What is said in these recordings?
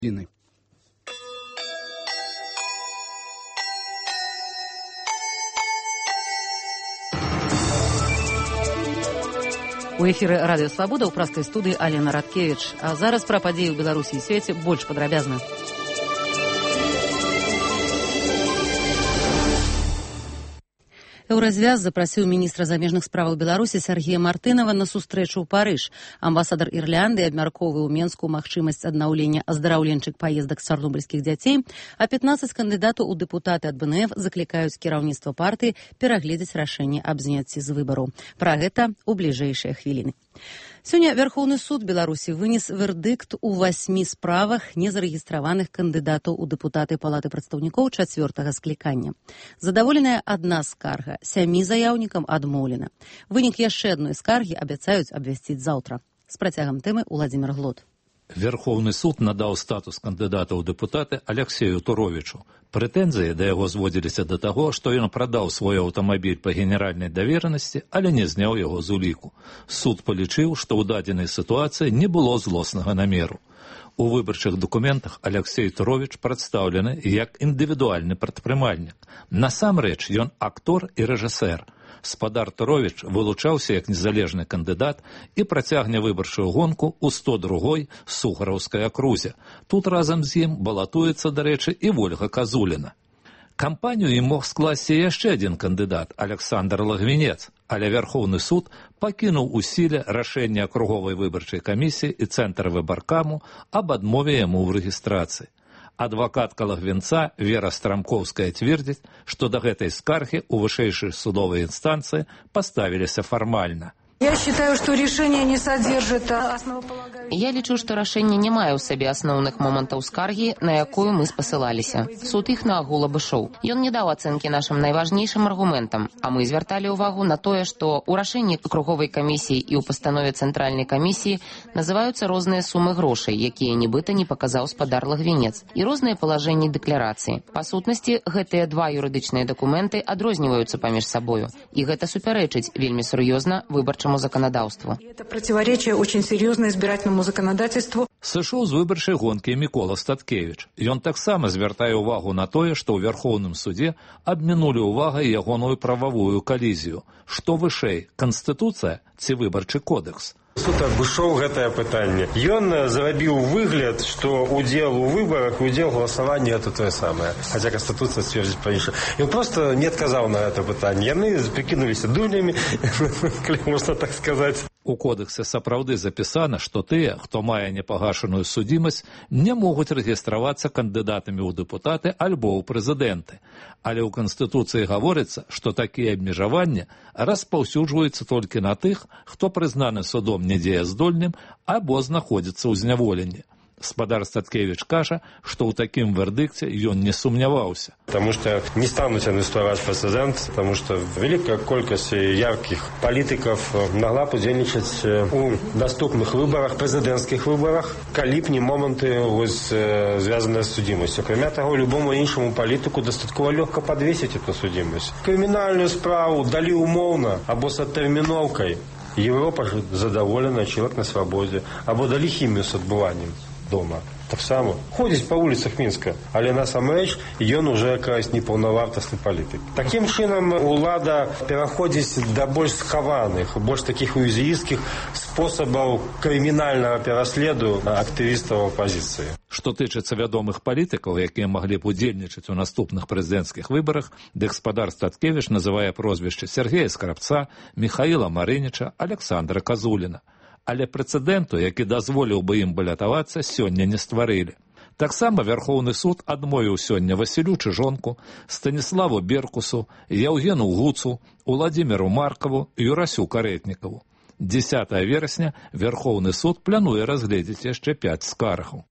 У эфіры радыё Свабода ў праскай студыі Алена Радкевіч. А зараз пра падзеі ў Беларусі і свеце больш падрабязна. Еўразвяз запрасіў міністра замежных справаў Беларусі Сергея Мартынова на сустрэчу ў Парыж. Амбасадар Ірландыі абмяркоўвае ў Менску магчымасць аднаўлення аздараўленчых паездак чарнобыльскіх дзяцей, а 15 кандыдатаў у дэпутаты ад БНФ заклікаюць кіраўніцтва партыі перагледзець рашэнне аб зняцці з выбараў. Пра гэта ў бліжэйшыя хвіліны. Сёння Верховны суд Беларусі вынес вердыкт у 8 справах незарэгістраваных кандыдатаў у дэпутаты Палаты прадстаўнікоў 4-го склікання. Задаволеная адна скарга, 7 заяўнікам адмоўлена. Вынік яшчэ адной скаргі абяцаюць абвясціць заўтра. З працягам тэмы Уладзімір Глот. Верховны суд надаў статус кандыдата ў дэпутаты Алексею Туровічу. Прэтэнзіі да яго зводзіліся да таго, што ён прадаў свой аўтамабіль па генеральнай даверанасці, але не зняў яго з уліку. Суд палічыў, што ў дадзенай сітуацыі не было злоснага намеру. У выбарчых дакументах Алексей Туровіч прадстаўлены як індывідуальны прадпрымальнік. Насамрэч ён актор і рэжысэр. Спадар Туровіч вылучаўся як незалежны кандыдат і працягне выбарчую гонку ў 102-й Сухараўскай акрузе. Тут разам з ім балатуецца, дарэчы, і Вольга Казуліна. Кампанію ім мог скласці яшчэ адзін кандыдат, Александр Лагвінец, але Верховны суд пакінуў у сіле рашэнне акруговай выбарчай камісіі і цэнтра выбаркаму аб адмове яму ў рэгістрацыі. Адвакатка Лагвінца Вера Страмковская цвердзіць, што да гэтай скаргі ў вышэйшай судовай інстанцыі паставіліся фармальна. Я считаю, что решение не содержит основополагающих... Я лічу, што рашэнне не мае ў сабе асноўных момантаў скаргі, на якую мы спасылаліся. Суд іх на агул абышоў. Ён не даў ацэнкі нашым найважнейшым аргументам, а мы звярталі ўвагу на тое, што ў рашэнні акруговай камісіі і ў пастанове цэнтральнай камісіі называюцца розныя сумы грошай, якія нібыта не паказаў спадар Лагвінец, і розныя палажэнні дэкларацыі. Па сутнасці, гэтыя два юрыдычныя дакументы адрозніваюцца паміж сабою, і гэта супярэчыць вельмі сур'ёзна выбарчаму законодаўству. Это противоречие очень серьезно избирательному законодательству. Сышоў з выбарчай гонкі Мікола Статкевіч. Ён таксама звяртае ўвагу на тое, што ў Верховным суде абмінулі ўвагай ягоную прававую калізію. Што вышэй, Канстытуцыя ці выбарчы кодекс? Суд абышоў гэтае пытанне. Ён зрабіў выгляд, што удзел у выбарах і удзел у галасаванні это тое самае. Хаця Канстытуцыя сцвердзіць па-іншаму. Ён проста не адказаў на гэта пытанне. Яны прыкінуліся дурнямі, калі можна так сказаць. У кодексе сапраўды запісана, што тыя, хто мае непагашаную судзімасць, не могуць рэгістравацца кандыдатамі ў дэпутаты альбо ў прэзідэнты. Але ў Канстытуцыі гаворыцца, што такія абмежаванні распаўсюджваюцца толькі на тых, хто прызнаны судом недзеяздольным або знаходзіцца ў зняволенні. Спадар Статкевіч кажа, што ў такім вердыкце ён не сумняваўся. Потому что не станут они устраивать прецедент, потому что великая колькость ярких политиков могла бы удзельнічаць у наступных выборах, президентских выборах, калі б не моменты звязанные с судимостью. Кроме того, любому іншому политику достатково легко подвесить эту судимость. Криминальную справу дали умовно, або с оттерминовкой. Европа задоволена, человек на свободе, або дали химию с отбыванием дома. Так само. Ходзіць па вуліцах Мінска, але насамрэч ён уже якась непаўнавартасны палітык. Такім чынам улада пераходзіць да больш схаваных, больш такіх уязвімых спосабаў крымінальнага пераследу актывістаў апазіцыі. Што тычыцца вядомых палітыкаў, якія маглі б удзельнічаць у наступных прэзідэнцкіх выбарах, дык спадар Статкевіч называе прозвішчы Сергея Скрапца, Міхаіла Марыніча, Александра Казуліна. Але прэцэдэнту, які дазволіў бы ім балятавацца, сёння не стварылі. Таксама Верховны суд адмовіў сёння Васілю Чыжонку, Станіславу Беркусу, Яўгену Гуцу, Уладзіміру Маркаву і Юрасю Карэтнікаву. 10 верасня Верховны суд плануе разгледзець яшчэ 5 скаргаў.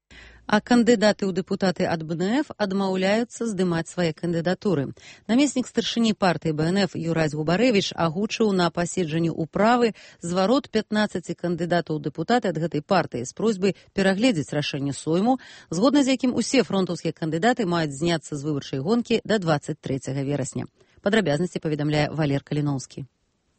А кандыдаты ў дэпутаты ад БНФ адмаўляюцца здымаць свае кандыдатуры. Намеснік старшыні партыі БНФ Юрась Губарэвіч агучыў на паседжанні ўправы зварот 15 кандыдатаў у дэпутаты ад гэтай партыі з просьбай перагледзець рашэнне Сойму, згодна з якім усе фронтаўскія кандыдаты маюць зняцца з выбарчай гонкі да 23 верасня. Падрабязнасці паведамляе Валер Каліноўскі.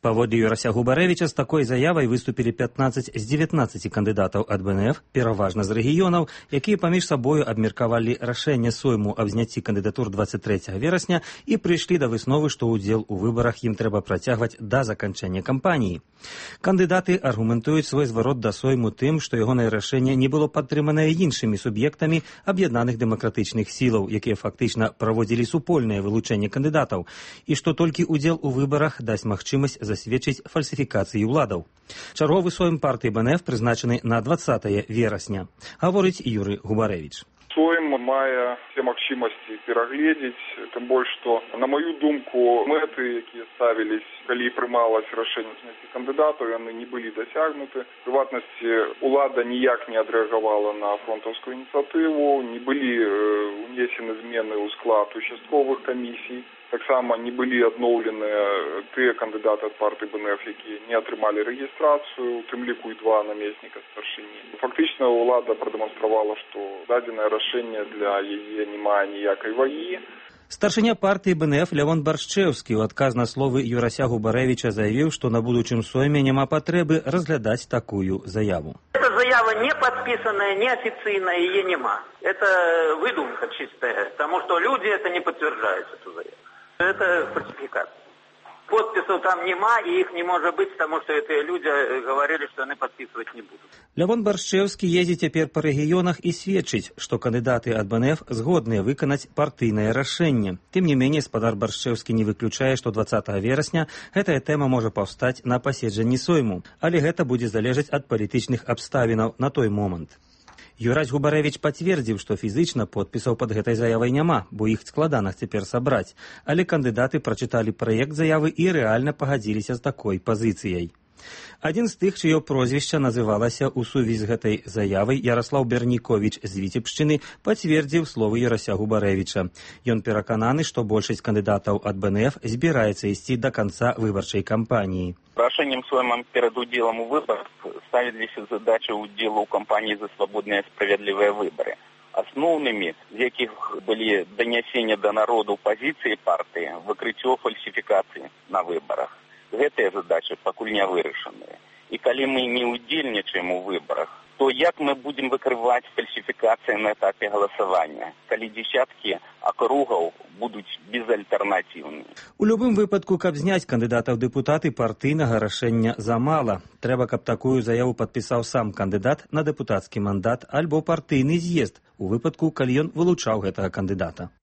Паводле Юрася Губарэвіча, з такой заявай выступілі 15 з 19 кандыдатаў ад БНФ, пераважна з рэгіёнаў, якія паміж сабою абмеркавалі рашэнне Сойму аб зняцці кандыдатур 23 верасня і прыйшлі да высновы, што ўдзел у выбарах ім трэба працягваць да заканчэння кампаніі. Кандыдаты аргументуюць свой зварот да Сойму тым, што ягонае рашэнне не было падтрыманае іншымі суб'ектамі аб'яднаных дэмакратычных сілаў, якія фактычна праводзілі супольнае вылучэнне кандыдатаў, і што толькі ўдзел у выбарах дасць магчымасць засведчыць фальсіфікацыі ўладаў. Чарговы Сойм партыі БНФ прызначаны на 20 верасня, гаворыць Юрый Губарэвіч. Сойм мае все магчымасці перагледзець, тым больш, што, на маю думку, мэты, якія ставілись, калі прымалось рашэнне зняцці кандыдатаў, яны не былі дасягнуты. В прыватнасці, улада ніяк не адрэагавала на фронтаўскую ініцыятыву, не былі унесены змены ў склад участковых камісій. Таксама не былі адноўленыя тыя кандыдаты ад партыі БНФ, якія не атрымалі рэгістрацыю, у тым ліку і 2 намесніка старшыні. Фактычна ўлада прадэманстравала, што дадзенае рашэнне для яе не мае ніякай вагі. Старшыня партыі БНФ Лявон Баршчэўскі ў адказ на словы Юрася Губарэвіча заявіў, што на будучым Сойме няма патрэбы разглядаць такую заяву. Эта заява не подписанная, не официальная, ее нема. Это выдумка чистая, потому что люди это не подтверждают, эту заяву. Это фальсификация. Подписов там нема, и их не может быть, потому что эти люди говорили, что они подписывать не будут. Лявон Баршчэўскі ездзіць цяпер па рэгіёнах і сведчыць, што кандыдаты ад БНФ згодныя выканаць партыйнае рашэнне. Тым не меней, спадар Баршчэўскі не выключае, што 20 верасня гэтая тэма можа паўстаць на паседжанні Сойму, але гэта будзе залежаць ад палітычных абставінаў на той момант. Юрась Губарэвіч пацвердзіў, што фізычна подпісаў пад гэтай заявай няма, бо іх складана цяпер сабраць, але кандыдаты прачыталі праект заявы і рэальна пагадзіліся з такой пазіцыяй. Адзін з тых, чыё прозвішча называлася ў сувязі з гэтай заявай, Яраслаў Берніковіч з Віцебшчыны, пацвердзіў словы Юрася Губарэвіча. Ён перакананы, што большасць кандыдатаў ад БНФ збіраецца ісці да канца выбарчай кампаніі. Рашением своим перед уделом у выборов ставились задачи удела у кампании за свободные и справедливые выборы. Основными из яких были донесения до народу позиции партии, выкрытие фальсификации на выборах. Гэтыя задачи пакуль не вырашаныя. И коли мы не удзельнічаем у выборах, то як мы будем выкрывать фальсификации на этапе голосования, коли десятки округов будут безальтернативными? У любым выпадку, каб зняць кандыдата ў дэпутаты, партыйнага рашэння замала. Трэба, каб такую заяву падпісаў сам кандыдат на дэпутацкі мандат альбо партыйны з'езд, у выпадку, калі ён вылучаў гэтага кандыдата.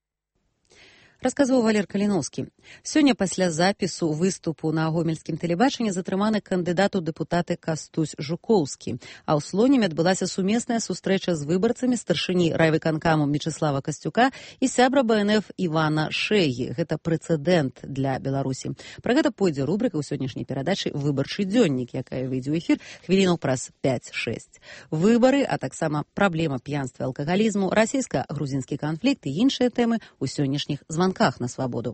Расказваў Валер Каліноўскі. Сёння пасля запісу выступу на гомельскім тэлебачанні затрыманы кандыдат у дэпутаты Кастусь Жукоўскі. А ў Слонеме адбылася сумесная сустрэча з выбарцамі старшыні райвыканкаму Мечыслава Касцюка і сябра БНФ Івана Шэгі. Гэта прэцэдэнт для Беларусі. Пра гэта пойдзе рубрыка ў сённяшняй перадачы «Выбарчы дзённік», якая выйдзе ў эфір хвілінаў праз 5-6. Выбары, а таксама праблема п'янства і алкагалізму, расійска-грузінскі канфлікт і іншыя тэмы ў сённяшніх званках на свободу.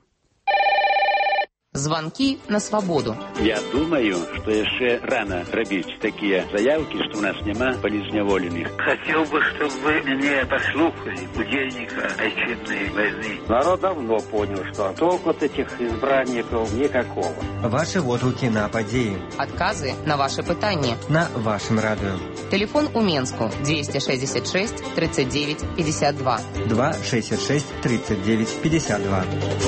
Звонки на свободу. Я думаю, что еще рано робить такие заявки, что у нас нема политзневоленных. Хотел бы, чтобы вы меня послушали, удельника Отечественной войны. Народ давно понял, что толку от этих избранников никакого. Ваши отгуки на подеи. Отказы на ваши пытания. На вашем радио. Телефон у Менску 266 39 52. 266 39 52.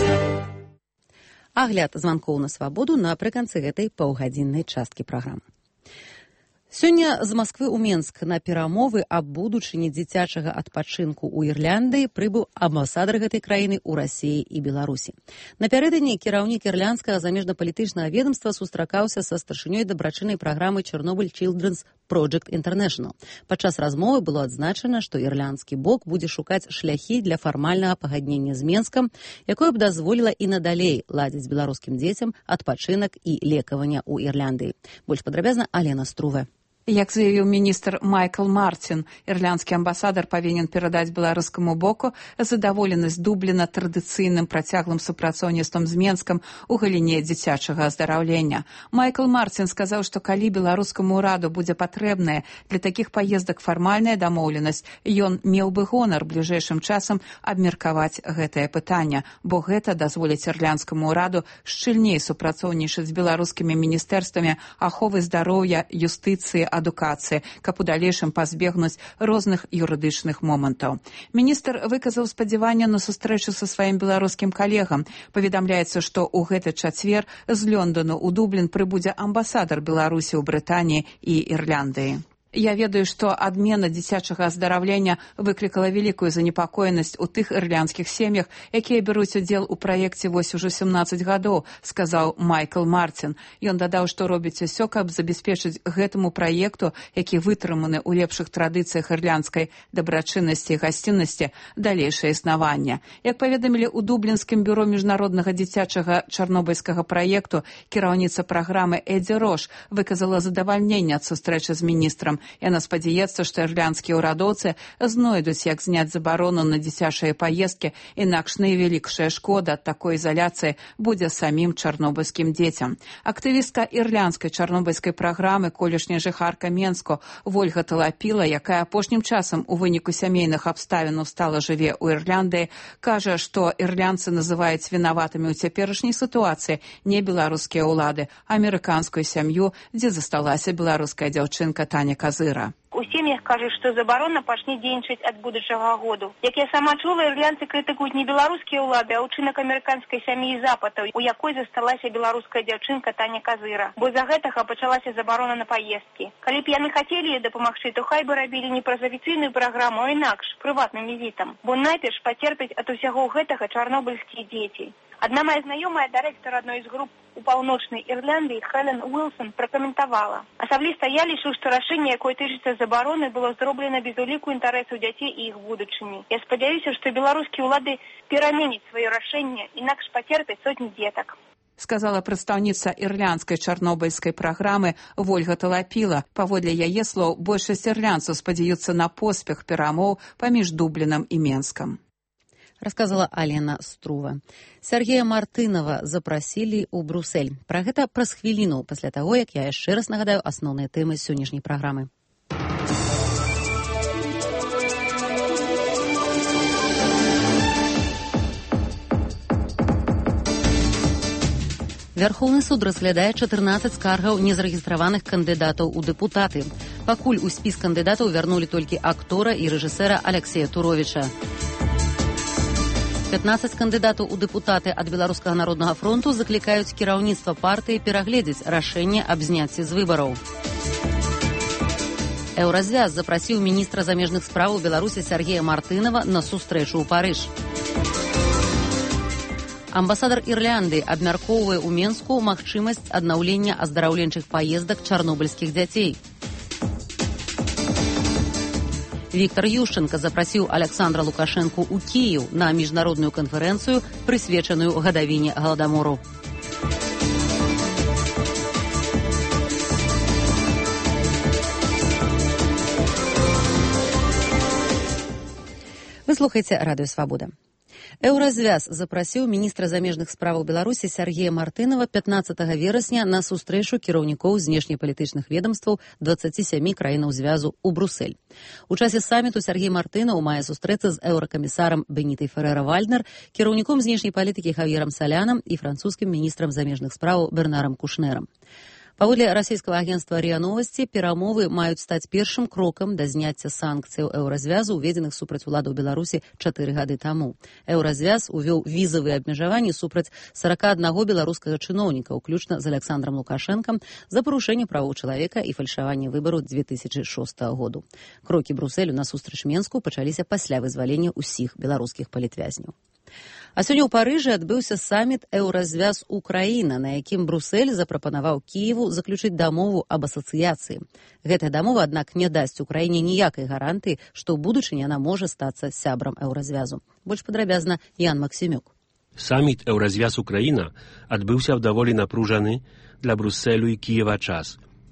Агляд званкоў на свабоду напрыканцы гэтай паўгадзіннай часткі праграмы. Сёння з Масквы ў Менск на перамовы аб будучыні дзіцячага адпачынку ў Ірландыі прыбыў амбасадар гэтай краіны ў Расіі і Беларусі. Напярэдадні кіраўнік ірландскага замежнапалітычнага ведомства сустракаўся са старшынёй дабрачыннай праграмы Chernobyl Children's Project International. Падчас размовы было адзначана, што ірландскі бок будзе шукаць шляхі для фармальнага пагаднення з Менскам, якое б дазволіла і надалей ладзіць беларускім дзецям адпачынак і лекаванне ў Ірландыі. Больш падрабязна Алена Струве. Як заявіў міністр Майкл Мартин, ірландскі амбасадар павінен перадаць беларускаму боку задаволенасць Дубліна традыцыйным працяглым супрацоўніцтвам з Менскам у галіне дзіцячага аздараўлення. Майкл Мартин сказаў, што калі беларускаму ўраду будзе патрэбная для такіх паездак фармальная дамоўленасць, ён меў бы гонар бліжэйшым часам абмеркаваць гэтае пытанне, бо гэта дазволіць ірландскаму ўраду шчыльней супрацоўнічаць з беларускімі міністэрствамі аховы здароўя, юстыцыі, адукацыі, каб у далейшым пазбегнуць розных юрыдычных момантаў. Міністр выказаў спадзяванне на сустрэчу са сваім беларускім калегам. Паведамляецца, што ў гэты чацвер з Лёндану ў Дублін прыбудзе амбасадар Беларусі ў Брытаніі і Ірландыі. Я ведаю, што адмена дзіцячага аздараўлення выклікала вялікую занепакоенасць у тых ірландскіх сем'ях, якія бяруць удзел у праекце вось ужо 17 гадоў, сказаў Майкл Мартин. Ён дадаў, што робіць усё, каб забяспечыць гэтаму праекту, які вытрыманы ў лепшых традыцыях ірландскай дабрачыннасці і гасціннасці, далейшае існаванне. Як паведамілі ў Дублінскім бюро міжнароднага дзіцячага чарнобыльскага праекту, кіраўніца праграмы Эдзі Рош выказала задавальненне ад сустрэчы з міністрам. Яна спадзяецца, што ірландскія ўрадоўцы знойдуць, як зняць забарону на дзіцячыя паездкі, інакш найвялікшая шкода ад такой ізаляцыі будзе самім чарнобыльскім дзецям. Актывістка ірландскай чарнобыльскай праграмы, колішняя жыхарка Менску Вольга Талапіла, якая апошнім часам у выніку сямейных абставінаў стала жыве ў Ірландыі, кажа, што ірландцы называюць вінаватымі ў цяперашняй сітуацыі не беларускія ўлады, а амерыканскую сям'ю, дзе засталася беларуская дзяўчынка Таня Казыра. У сем'ях кажуць, што забарона пачне дзейнічаць ад будучага году. Як я сама чула, ірландцы крытыкуюць не беларускія ўлады, а ўчынак амерыканскай сям'і запатаў, у якой засталася беларуская дзяўчынка Таня Казыра. Бо за гэтага пачалася забарона на паездкі. Калі б яны хацелі дапамагчы, то хай бы рабілі не праз афіцыйную праграму, а інакш, прыватным візітам. Бо найперш пацерпяць ад усяго гэтага чарнобыльскія дзеці. Одна моя знайомая, дырэктар адной з груп у паўночнай Ірландыі, Хелен Уилсон, пракаментавала. Асабліва я лічу, што рашэнне, якое тычыцца забароны, было зроблена без уліку інтарэсаў дзяцей і іх будучыні. Я спадзяюся, што беларускія ўлады пераменяць сваё рашэнне, інакш пацерпяць сотні дзетак. Сказала прадстаўніца ірландскай чарнобыльскай праграмы Вольга Талапіла. Паводле яе слоў, большасць ірландцаў спадзяюцца на поспех перамоў паміж Дублінам і Менскам. Рассказала Алена Струва. Сергея Мартынова запросили ў Бруссель. Пра гэта праз хвіліну пасля таго, як я яшчэ раз нагадаю асноўныя тэмы сённяшняй праграмы. Вярхоўны суд разглядае 14 скаргаў незарэгістраваных кандыдатаў у дэпутаты. Пакуль у спіс кандыдатаў вярнулі толькі актора і рэжысэра Аляксея Туровіча. 15 кандыдатаў у дэпутаты ад Беларускага народнага фронту заклікаюць кіраўніцтва партыі перагледзець рашэнне аб зняцці з выбараў. Еўразвяз запрасіў міністра замежных спраў Беларусі Сергея Мартынова на сустрэчу ў Парыж. Амбасадар Ірландыі абмяркоўвае ў Менску магчымасць аднаўлення аздараўленчых паездак чарнобыльскіх дзяцей. Віктор Ющенко запрасіў Александра Лукашенко ў Кіеў на міжнародную канферэнцыю, прысвечаную гадавіне Галадамору. Вы слухаеце Радыё Свабода. Еўразвяз запрасіў міністра замежных справаў Беларусі Сергея Мартынова 15 верасня на сустрэчу кіраўнікоў знешнепалітычных ведамстваў 27 краінаў звязу ў Бруссель. У часе саміту Сергей Мартынаў мае сустрэцца з еўракамісарам Бенітай Ферера-Вальднер, кіраўніком знешняй палітыкі Хавьерам Салянам і французскім міністрам замежных справаў Бернарам Кушнерам. Паводле расійскага агенцтва РИА Новости, перамовы маюць стаць першым крокам да зняцця санкцыяў еўразвязу, уведзеных супраць уладаў Беларусі 4 гады таму. Еўразвяз увёў візавыя абмежаванні супраць 41 беларускага чыноўніка, уключна з Александром Лукашэнкам, за парушэнне правоў чалавека і фальшаванне выбараў 2006 году. Крокі Брусселю насустрач Менску пачаліся пасля вызвалення ўсіх беларускіх палітвязняў. А сёння ў Парыжы адбыўся саміт «Еўразвяз Украіна», на якім Бруссель запрапанаваў Кіеву заключыць дамову аб асацыяцыі. Гэтая дамова, аднак, не дасць Украіне ніякай гарантыі, што ў будучыні яна можа стацца сябрам Еўразвязу. Больш падрабязна Ян Максімюк. Саміт «Еўразвяз Украіна» адбыўся ў даволі напружаны для Брусселю і Кіева час.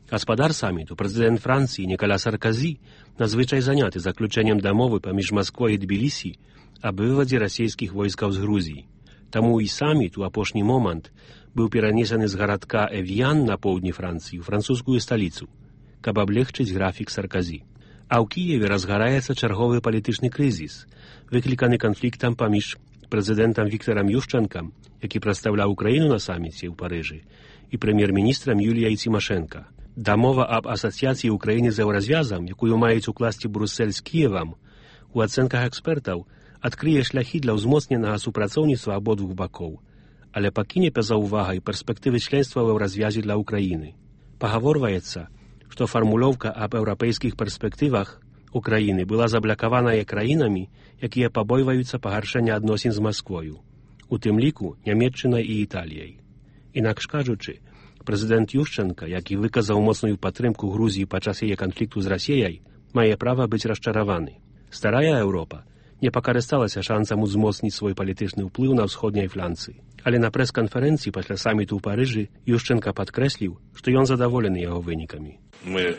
Гаспадар саміту, прэзідэнт Францыі Ніколя Сарказі, надзвычай заняты заключэннем дамовы паміж Масквой і Тбілісі аб вывадзе расійскіх войскаў з Грузіі. Таму і саміт у апошні момант быў перанесены з гарадка Эвьян на поўдні Францыі ў французскую сталіцу, каб аблегчыць графік Сарказі. А ў Кіеве разгараецца чарговы палітычны крызіс, выкліканы канфліктам паміж прэзідэнтам Віктарам Ющэнкам, які прадстаўляў Украіну на саміце ў Парыжы, і прэм'ер-міністрам Юліяй Цімашэнка. Дамова аб асацыяцыі Украіны з еўразвязам, якую маюць укласці Брюссель з Кіевам, у ацэнках экспертаў адкрые шляхі для ўзмоцненага супрацоўніцтва абодвух бакоў, але пакіне па-за ўвагай перспектывы членства ў еўразвязе для Украіны. Пагаворваецца, што фармулёўка аб еўрапейскіх перспектывах Украіны была заблакаваная краінамі, якія пабойваюцца пагаршэння адносін з Масквою, у тым ліку Нямецчынай і Італіяй. Інакш кажучы, прэзідэнт Ющэнка, які выказаў моцную падтрымку Грузіі падчас яе канфлікту з Расіяй, мае права быць расчараваны. Старая Еўропа не пакарысталася шансам узмоцніць свой палітычны ўплыў на ўсходняй фланцы. Але на прэс-канферэнцыі пасля саміту ў Парыжы Ющэнка падкрэсліў, што ён задаволены яго вынікамі. Ми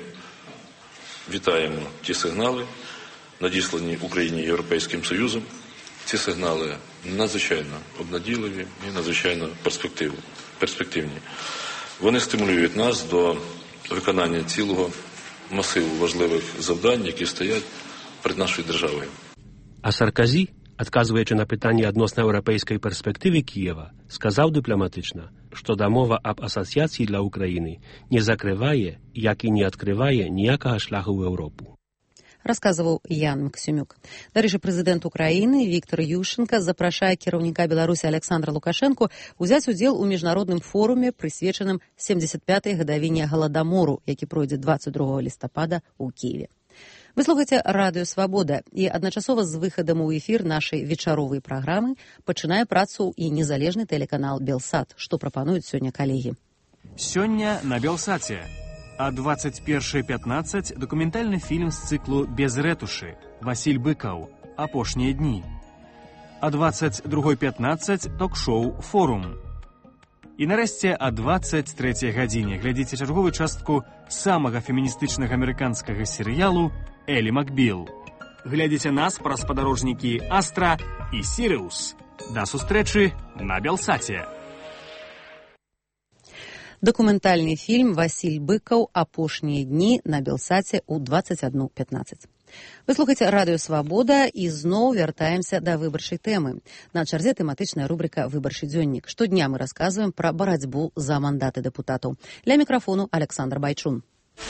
вітаємо ті сигнали, надіслані Україні Європейським Союзом. Ці сигнали надзвичайно обнадійливі і надзвичайно перспективні. Вони стимулюють нас до виконання цілого масиву важливих завдань, які стоять перед нашою державою. А Сарказі, адказваючы на пытанне адносна еўрапейскай перспектывы Кіева, сказаў дыпламатычна, што дамова аб асацыяцыі для Украіны не закрывае, як і не адкрывае ніякага шляху ў Еўропу. Расказваў Ян Максімюк. Дарэчы, прэзідэнт Украіны Віктар Ющэнка запрашае кіраўніка Беларусі Александра Лукашэнку ўзяць удзел у міжнародным форуме, прысвечаным 75-й гадавіне Галадамору, які пройдзе 22 лістапада ў Кіеве. Вы слухаеце Радыё Свабода, і адначасова з выхадам у эфір нашай вечаровай праграмы пачынае працу і незалежны тэлеканал Белсат, што прапануюць сёння калегі. Сёння на Белсаце. А 21:15 документальны фільм з цыклу «Без рэтушы» Васіль Быкаў «Апошнія дні». А 22:15 ток-шоу «Форум». І нарэшце а 23 гадзіне глядзіце чарговую частку самага феміністычнага амерыканскага серыялу «Элі Макбіл». Глядзіце нас праз спадарожнікі «Астра» і «Сірыус». Да сустрэчы на Белсаце. Дакументальны фільм «Васіль Быкаў. Апошнія дні» на Белсаце ў 21:15. Вы слухаеце Радыё Свабода і зноў вяртаемся да выбарчай тэмы. На чарзе тэматычная рубрика «Выбарчы дзённік». Штодня мы расказваем пра барацьбу за мандаты дэпутатаў. Ля мікрафону Александр Байчун.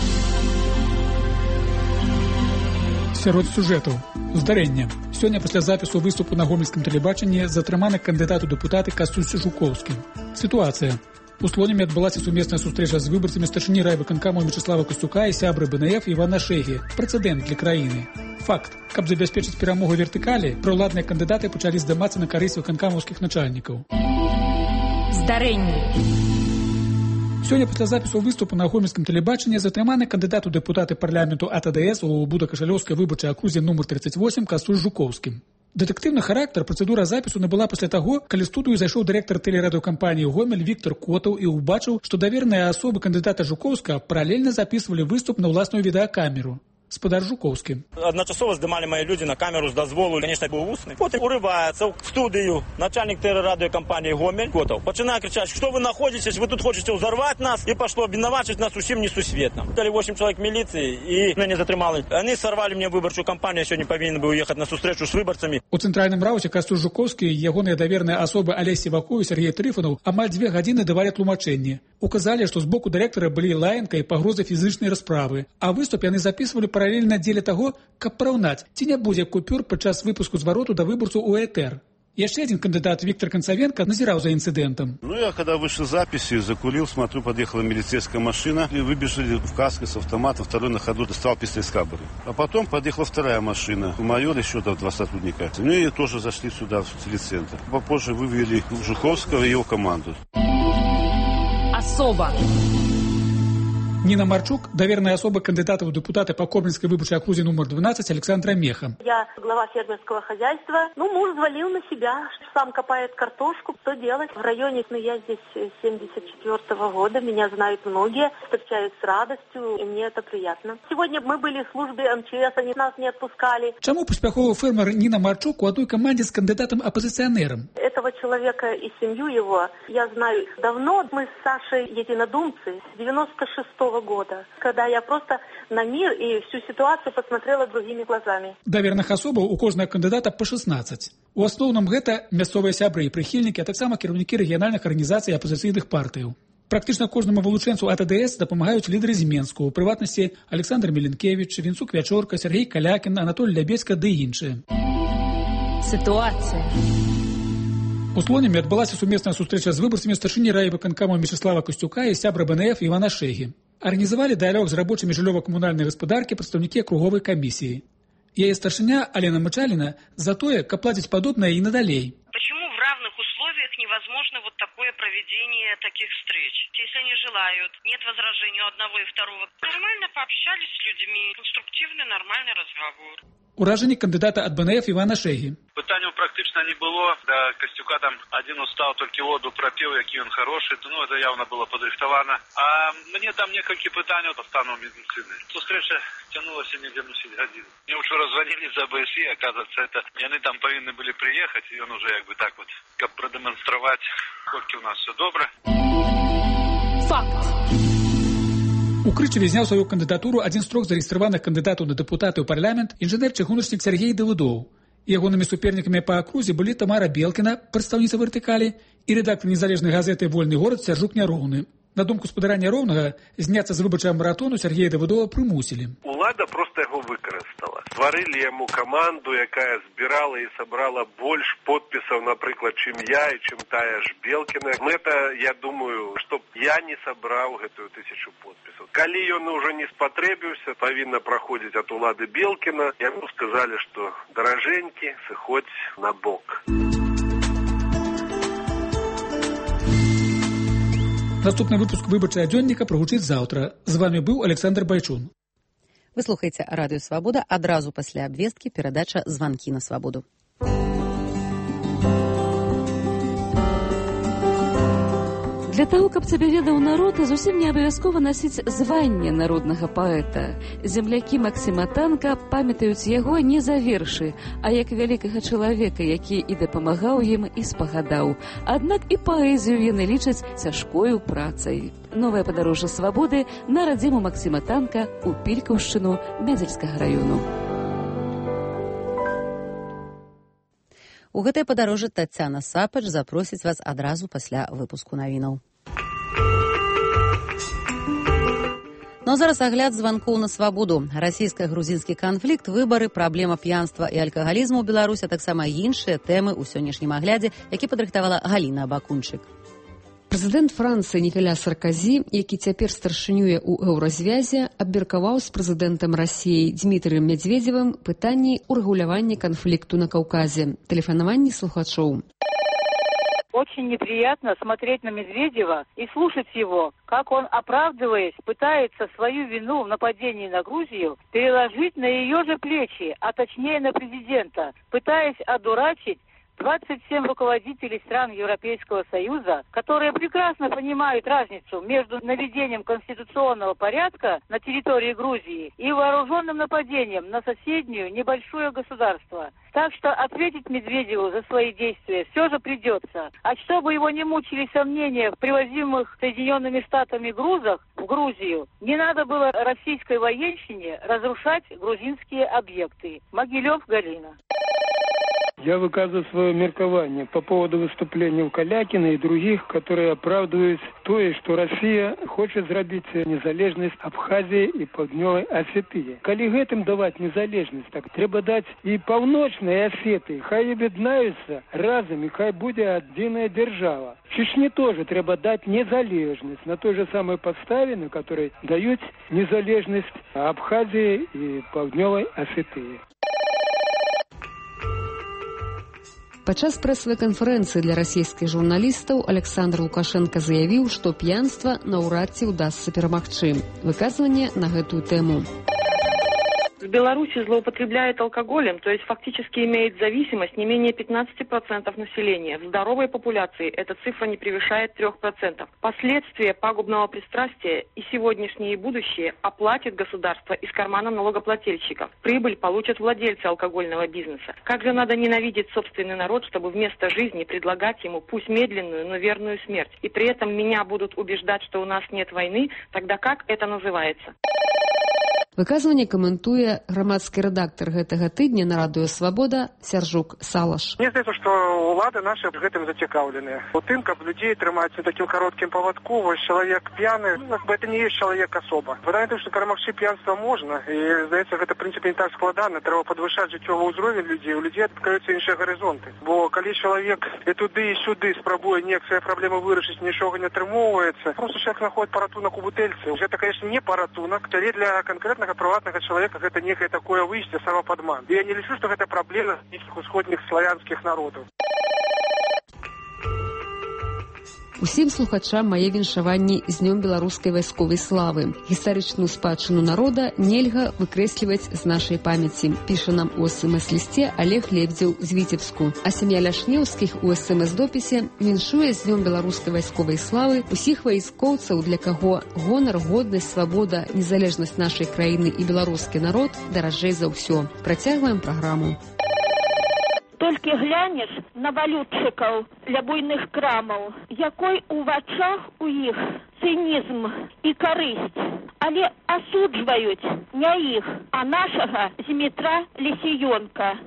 Сярод сюжэтаў. Здарэнне. Сёння пасля запісу выступу на гомельскім тэлебачанні затрыманы кандыдат у дэпутаты Кастусь Жукоўскі. Сітуацыя. У Слоніме адбылася сумесная сустрэча з выбарцамі старшыні райвыканкаму Мячеслава Касцюка і сябры БНФ Івана Шэгі. Прэцэдэнт для краіны. Факт. Каб забяспечыць перамогу вертыкалі, праўладныя кандыдаты пачалі здымацца на карысць выканкамаўскіх начальнікаў. Здарэнне. Сёння пасля запісу выступу на гомельскім тэлебачанні затрыманы кандыдат у дэпутаты парламенту АТДС у Будакашалёўскай выбарчай акрузе нумар 38 Кастусь Жукоўскі. Дэтектыўны характар працэдура запісу набыла пасля таго, калі студыю зайшоў дырэктар тэлерадыёкампаніі «Гомель» Віктор Котаў і ўбачыў, што даверныя асобы кандыдата Жукоўска паралельна запісвалі выступ на ўласную відэакамеру. Спадар Жукоўскі. Адначасова здымалі мае людзі на камеру з дазволу, конечно, быў вусны. Потым урываецца в студыю начальник тэлерадыёкампаніі «Гомель» Котаў. Пачынае кричаць, што вы находитесь, вы тут хочаце ўзарваць нас, і пашло абвінавачваць нас усім несусветна. Далі 8 чалавек міліцыі і мяне затрымалі. Яны сарвалі мне выбарчую кампанію, сёння павінен быў ехаць на сустрэчу з выбарцамі. У цэнтральным рауце Кастусь Жукоўскі і ягоныя даверныя асобы Алесь Сівакоў і Сергей Трыфанаў амаль 2 гадзіны давалі тлумачэнні. Указалі, што з боку дырэктара былі лаянка і пагрозы фізычнай расправы, а выступ яны запісвалі паралельна дзеля таго, каб параўнаць, ці не будзе купюр падчас выпуску звароту да выбарцу у ЭТР. Яшчэ один кандидат Виктор Концовенко назирал за инцидентом. Я когда вышел с записи, закурил, смотрю, подъехала милицейская машина, и выбежали в каске с автоматом, второй на ходу достал пистолет с кобуры. А потом подъехала вторая машина, майор, еще 2 сотрудника. И тоже зашли сюда, в телецентр. Попозже вывели Жуховского и его команду. Особо. Нина Марчук, доверенная особа кандидата в депутаты по Коблинской выборчей округе номер 12 Александра Меха. Я глава фермерского хозяйства. Муж взвалил на себя, сам копает картошку. Что делать? В районе, я здесь с 74-го года, меня знают многие, встречают с радостью, и мне это приятно. Сегодня мы были в службе МЧС, они нас не отпускали. Чему поспеховый фермер Нина Марчук в одной команде с кандидатом-оппозиционером? Этого человека и семью его я знаю давно. Мы с Сашей единодумцы с 96-го года, когда я просто на мир и всю ситуацию посмотрела другими глазами. Доверенных особаў у кожнага кандидата по 16. У асноўным гэта мясцовыя сябры і прыхільнікі, а таксама кіраўнікі рэгіянальных арганізацый і апазіцыйных партыяў. Практычна кожнаму вылучэнцу АТДС дапамагаюць лідары з Менску, у прыватнасці Александр Меленкевич, Вінцук Вячорка, Сергей Калякін, Анатолій Лябецька ды іншыя. Ситуация. У Слонімі адбылася сумесная сустрэча з выбарцамі старшыні райвыканкама Мечислава Костюка і сябра БНФ Івана Шэгі. Арганізавалі дыялог з рабочымі жыллёва-камунальнай гаспадаркі прадстаўнікі акруговай камісіі. Яе старшыня Алена Мычаліна за тое, каб плаціць падобнае і надалей. Почему в равных условиях невозможно такое проведение таких встреч? Если они желают, нет возражений у одного и второго. Нормально пообщались с людьми, конструктивный, нормальный разговор. Уражэнне кандидата ад БНФ Івана Шэгі. Пытанняў практычна не было. Да Костюка там один устал, толькі воду пропел, які он хороший. Это явно было падрыхтавана. А мне там некалькі пытанняў по стану медицины. Сустрэча тянулася недзе 10 гадзін. Мне учора звонили из АБСИ, оказывается, это яны там повинны были приехать, и он уже как продемонстровать, сколько у нас все добро. Факт. У Крычеве зняў сваю кандыдатуру адзін з 3 зарэгістраваных кандыдатаў на дэпутаты ў парламент інжынер-чыгуначнік Сергей Давыдоў. Ягонымі супернікамі па акрузе былі Тамара Белкіна, прадстаўніца вертыкалі, і рэдактар незалежнай газеты «Вольны горад» Сяржук Няроўны. На думку спадара Няроўнага, зняцца з выбарчага маратону Сергея Давыдова прымусілі. Улада просто яго выкарыстала. Стварылі яму каманду, якая збірала і сабрала больш подпісаў, напрыклад, чым я і чым тая ж Белкіна. Мэта, я думаю, што я не сабраў гэтую 1000 подпісаў. Калі ён уже не спатрэбіўся, павінна праходзіць ад улады Белкіна, яму сказалі, што даражэнькі, сыходзь на бок. Наступны выпуск выбарчага дзённіка прагучыць заўтра. З вами быў Александр Байчун. Вы слухаеце радыё Свабода, адразу пасля абвесткі перадача «Званкі на свабоду». Для таго, каб цябе ведаў народ, зусім не абавязкова насіць званне народнага паэта. Землякі Максіма Танка памятаюць яго не за вершы, а як вялікага чалавека, які і дапамагаў ім, і спагадаў. Аднак і паэзію яны лічаць цяжкою працай. Новае падарожжа свабоды на радзіму Максіма Танка ў Пількаўшчыну Мядзельскага раёну. У гэтае падарожжа Тацяна Сапач запросіць вас адразу пасля выпуску навінаў. Ну а зараз агляд званкоў на свабоду. Расійска-грузінскі канфлікт, выбары, праблема п'янства і алкагалізму ў Беларусі, а таксама іншыя тэмы ў сённяшнім аглядзе, які падрыхтавала Галіна Абакунчык. Прэзідэнт Францыі Нікаля Сарказі, які цяпер старшынюе ў еўразвязе, абмеркаваў з прэзідэнтам Расіі Дмітрыем Медведзевым пытанні урэгулявання канфлікту на Каўказе. Тэлефанаванні слухачоў. Очень неприятно смотреть на Медведева и слушать его, как он, оправдываясь, пытается свою вину в нападении на Грузию переложить на ее же плечи, а точнее на президента, пытаясь одурачить 27 руководителей стран Европейского Союза, которые прекрасно понимают разницу между наведением конституционного порядка на территории Грузии и вооруженным нападением на соседнюю небольшое государство. Так что ответить Медведеву за свои действия все же придется. А чтобы его не мучили сомнения в привозимых Соединенными Штатами грузах в Грузию, не надо было российской военщине разрушать грузинские объекты. Могилев, Галина. Я выказываю свое меркование по поводу выступления у Калякина и других, которые оправдывают то, что Россия хочет сделать незалежность Абхазии и Паўднёвай Осетии. Коли гэтым давать незалежность, так треба дать и Паўночной Осетии. Хай объединяются разом, и хай будет отдельная держава. Чечне тоже треба дать незалежность на той же самой подставе, на которой дают незалежность Абхазии и Паўднёвай Осетии. Падчас прэсавай канферэнцыі для расійскіх журналістаў Александр Лукашенко заявіў, што п'янства наўрад ці ўдасца перамагчы. Выказванне на гэтую тэму. В Беларуси злоупотребляет алкоголем, то есть фактически имеет зависимость не менее 15% населения. В здоровой популяции эта цифра не превышает 3%. Последствия пагубного пристрастия и сегодняшнее, и будущее оплатит государство из кармана налогоплательщиков. Прибыль получат владельцы алкогольного бизнеса. Как же надо ненавидеть собственный народ, чтобы вместо жизни предлагать ему пусть медленную, но верную смерть. И при этом меня будут убеждать, что у нас нет войны, тогда как это называется? Выказванне каментуе грамадскі рэдактар гэтага тыдня на радыё «Свабода» Сяржук Салаш. Мне здаецца, што ўлады нашы гэтым зацікаўленыя. У тым, каб людзей трымаць на такім кароткім павадку, вось чалавек п'яны, это не есть чалавек асоба. Выдаю, што перамагчы п'янства можна, і, здаецца, гэта, в прынцыпе, не так складана. Трэба падвышаць жыццёвы ўзровень людзей, у людзей адкрыюцца іншыя гарызонты. Бо калі чалавек і туды, і сюды спрабуе неяк свае праблемы вырашыць, нічога не атрымоўваецца, просто чалавек знаходзіць паратунак у бутэльцы. Гэта, конечно, не паратунак, але для канкрэтнага прыватнага чалавека гэта некае такое выйсце, самападман. Я не лічу, што гэта праблема нейкіх усходніх славянскіх народаў. Усім слухачам мае віншаванні з Днём беларускай вайсковай славы. Гістарычную спадчыну народа нельга выкрэсліваць з нашай памяці, піша нам у СМС-лісце Олег Лебедзеў з Віцебску. А сям'я Ляшнеўскіх у СМС-допісе віншуе з Днём беларускай вайсковай славы усіх вайскоўцаў, для каго гонар, годнасць, свабода, незалежнасць нашай краіны і беларускі народ даражэй за ўсё. Працягваем праграму. Толькі глянеш на валютчыкаў ля буйных крамаў, якой у вачах у іх цынізм і карысць. Але асуджваюць не іх, а нашага Змітра Лісіёнка.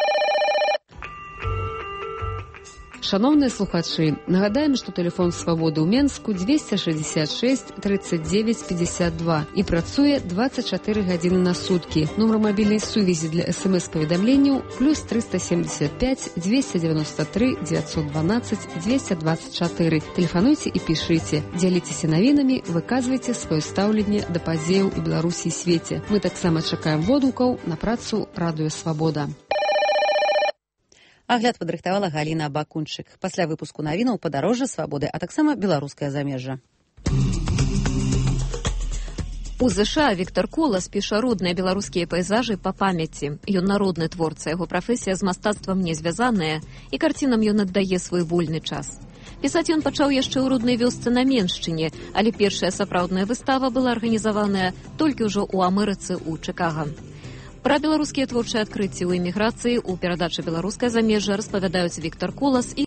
Шановныя слухачы, нагадаем, што тэлефон «Свабоды» ў Менску 266 39 52 і працуе 24 гадзіны на суткі. Нумар мабільнай сувязі для СМС-паведамленняў +375 293 912 224. Тэлефануйце і пішыце. Дзяліцеся навінамі, выказвайце сваё стаўленне да падзеяў у Беларусі і свеце. Мы таксама чакаем водгукаў на працу радыё «Свабода». Агляд падрыхтавала Галіна Бакунчык. Пасля выпуску навінаў падарожжа свабоды, а таксама беларускае замежжа. У ЗША Віктор Колас піша родныя беларускія пейзажы па памяці. Ён народны творца, яго прафесія з мастацтвам не звязаная, і карцінам ён аддае свой вольны час. Пісаць ён пачаў яшчэ ў роднай вёсцы на Меншчыне, але першая сапраўдная выстава была арганізаваная толькі ўжо ў Амерыцы ў Чыкага. Пра беларускія творчыя адкрыцці ў эміграцыі ў перадачы «Беларускае замежжа» распавядаюць Віктор Колас і